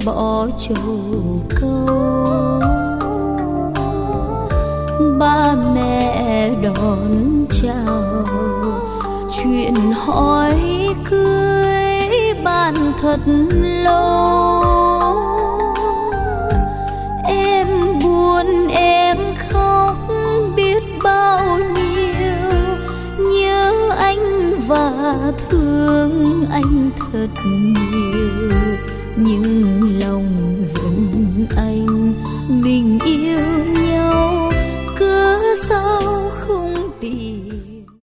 bỏ trầu câu. Ba mẹ đón chào, chuyện hỏi cưới bàn thật lâu. Em buồn em khóc biết bao nhiêu, nhớ anh và thương anh thật nhiều. Nhưng lòng giận anh mình yêu